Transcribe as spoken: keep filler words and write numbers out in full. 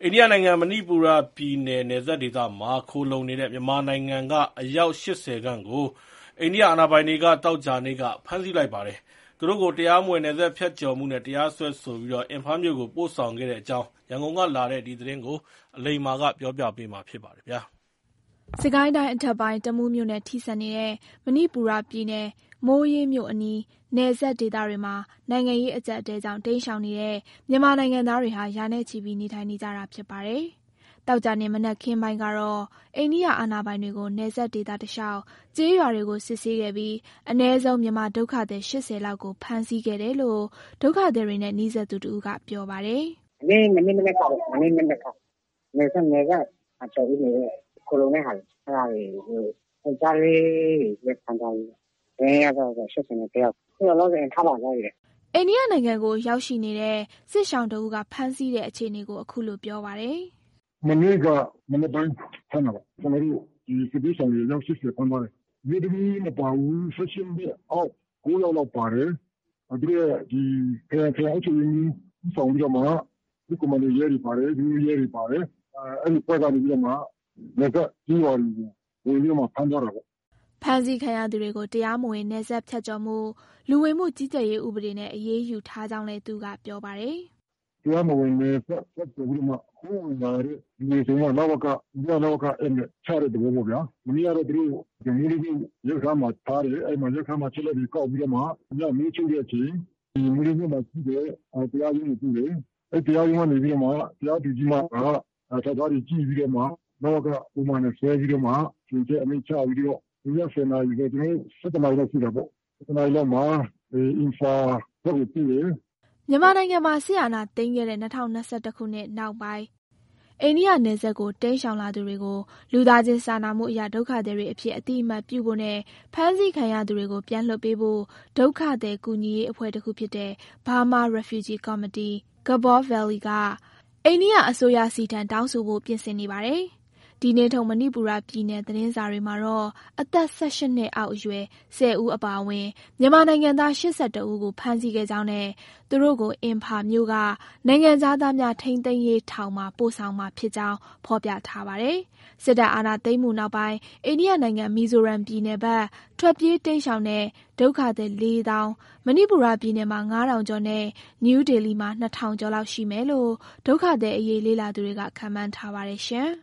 အိန္ဒိယနိုင်ငံမဏိပူရပြည်နယ်နယ်စပ်ဒေသမှာခိုလှုံနေတဲ့မြန်မာနိုင်ငံကအယောက်ရှစ်ဆယ်ခန့်ကိုအိန္ဒိယအာဏာပိုင်တွေကသောကြာနေ့ကဖမ်းဆီးလိုက်ပါတယ်။သူတို့ကိုတရားမဝင်နယ်စပ်ဖြတ်ကျော်မှုနဲ့တရားစွဲဆိုပြီးအင်ဖာမြို့ကိုပို့ဆောင်ခဲ့တဲ့အကြောင်းရန်ကုန်ကလာတဲ့ဒီသတင်းကိုအလိမ္မာကပြောပြပေးမှာဖြစ်ပါတယ်ဗျာ။စကိုင်းတိုင်းအထက်ပိုင်းတမူးမြို့နယ်ထိစပ်နေတဲ့မဏိပူရပြည်နယ်မိုးရေးမြို့အနီးနယ်စပ်ဒေသတွေမှာနိုင်ငံရေးအကျပ်အတည်းကြောင့်တိမ်းရှောင်နေတဲ့မြန်မာနိုင်ငံသားတွေဟာရာနဲ့ချီပြီးနေထိုင်နေကြတာဖြစ်ပါတယ်။သောကြာနေ့မနက်ခင်းပိုင်းကတော့အိန္ဒိယအာဏာပိုင်တွေကိုနယ်စပ်ဒေသတလျှောက်ကျေးရွာတွေကိုစစ်ဆေးခဲ့ပြီးအ ਨੇ ဆုံးမြန်မာဒုက္ခသည်ရှစ်ဆယ်လောက်ကိုဖမ်းဆီးခဲ့တယ်လို့ဒုက္ခသည်တွေနဲ့နှီးစပ်သူတဦးကပြောပါတယ်။“မနေ့မနေ့မနက်ကပေါ့မနေ့မနက်ကနယ်စပ်နယ်စပ်ကျော်ပြီးနေတဲ့ခိုလှုံတဲ့ဟာတွေအဲ့ဒါတွေကိုယောက်ျားလေးတွေလက်ခံထားပြီးဒင်းရတော့ရှစ်ဆယ်နဲ့တယောက်ခုလောလောဆယ်ထားပါသွားပြီ။အိန္ဒိယနိုင်ငံကိုရောက်ရှိနေတဲ့စစ်ရှောင်တဦးကဖမ်းဆီးတဲ့အခြေအနေကိုအခုလိုပြောပါတယ်။“မနေ့ကမနက်ပိုင်းဖမ်းတာပါ။ကျွန်တော်တို့ဒီစစ်ဘေးရှောင်တွေအယောက်ရှစ်ဆယ်ဖမ်းသွားတယ်။မြို့သမီးမပါဘူး။၁၈နှစ်အောက်ကိုးယောက်လောက်ပါတယ်။သူတို့ရဲ့ဒီခရိုင်ခရိုင်အုပ်ချုပ်ရေးမှူးဦးဆောင်ပြီးတော့မှဒီကွန်မန်ဒိုရဲတွေပါတယ်၊ဒုရဲတွေပါတယ်။အဲ့ဒီပွဲကနေပြီးတော့မှနယ်စပ်ကြီးရွာတွေကိုဝင်ပြီးတော့မှဖမ်းသွားတာပေါ့။ဖမ်းဆီးခံရသူတွေကိုတရားမဝင်နယ်စပ်ဖြတ်ကျော်မှုလူဝင်မှုကြီးကြပ်ရေးဥပဒေနဲ့အရေးယူထားကြောင်းလည်းသူကပြောပါတယ်။“တရားမဝင်နယ်စပ်ဖြတ်ကျော်ပြီးတော့မှခိုးဝင်လာတဲ့လူတွေဆိုမှလဝကညလဝကအဲ့နဲ့ချတဲ့သဘောပေါ့ဗျာ။မနေ့ကတော့သူတို့ဒီမျိုးလေးရုပ်ခါမှာထားတယ်အဲ့မှာရုပ်ခါမှာချက်လက်တွေကောက်ပြီးတော့မှညမင်းချုပ်တဲ့အချိန်ဒီမျိုးလေးမှာရှိတဲ့တရားရုံးကိုပြုတယ်။အဲ့တရားရုံးကနေပြီးတော့မှတရားသူကြီးမှကထောက်ထားတွေကြည့်ပြီးတော့မှလဝကပုံမှန်နဲ့ဆွဲပြီးတော့မှရှင်ချက်အမိန့်ချပြီးတော့ဒီရက်ဆယ်နာရီပဲကျွန်တော်စက်တနာရီလောက်ရှိတာပေါ့။စက်တနာရီလောက်မှာအင်ဖာတော့ပြည့်တယ်မြန်မာနိုင်ငံမှာဆီယနာသိမ်းခဲ့တဲ့၂၀၂၁ခုနှစ်နောက်ပိုင်းအိန္ဒိယနယ်စပ်ကိုတိမ်းရှောင်လာသူတွေကိုလူသားချင်းစာနာမှုအရာဒုက္ခသည်တွေအဖြစ်အတိအမှတ်ပြုဖို့နဲ့ဖမ်းဆီးခံရသူတွေကိုပြန်လွှတ်ပေးဖို့ဒုက္ခသည်ကူညီရေးအဖွဲ့တစ်ခုဖြစ်တဲ့ Burma Refugee Committee Gabor Valley ကအိန္ဒိယအစိုးရစီထံတောင်းဆိုဖို့ပြင်ဆင်နေပါတယ်။ဒီနေ့ထုတ်မဏိပူရပြည်နယ်သတင်းစာတွေမှာတော့အသက်၁၈နှစ်အောက်အရွယ်ဆယ်ဦးအပါအဝင်မြန်မာနိုင်ငံသားရှစ်ဆယ်တဦးကိုဖမ်းဆီးခဲ့ကြောင်းနဲ့သူတို့ကိုအင်ဖာမြို့ကနိုင်ငံသားသားများထိန်းသိမ်းရေးထောင်မှာပို့ဆောင်မှာဖြစ်ကြောင်းဖော်ပြထားပါတယ်။စစ်တပ်အာဏာသိမ်းမှုနောက်ပိုင်းအိန္ဒိယနိုင်ငံမီဇိုရမ်ပြည်နယ်ဘက်ထွက်ပြေးတိမ်းရှောင်တဲ့ဒုက္ခသည်လေးသောင်းမဏိပူရပြည်နယ်မှာငါးထောင်ကျော်နဲ့နယူးဒေလီမှာနှစ်ထောင်ကျော်လောက်ရှိမယ်လို့ဒုက္ခသည်အရေးလေ့လာသူတွေကခန့်မှန်းထားပါတယ်ရှင်။